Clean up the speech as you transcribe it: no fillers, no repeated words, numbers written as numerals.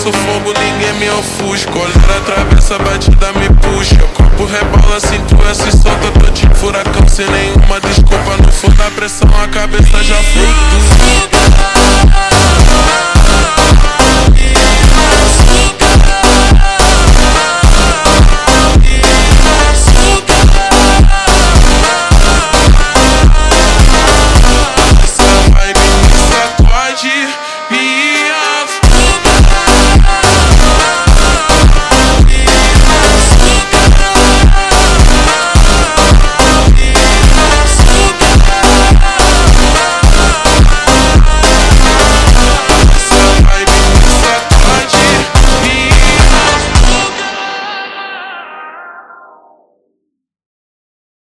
sou fogo, ninguém me ofusca. Olhar atravessa, a batida me puxa. O corpo rebola, cintura se solta. Tô tipo furacão sem nenhuma desculpa. No fundo da pressão a cabeça já flutua.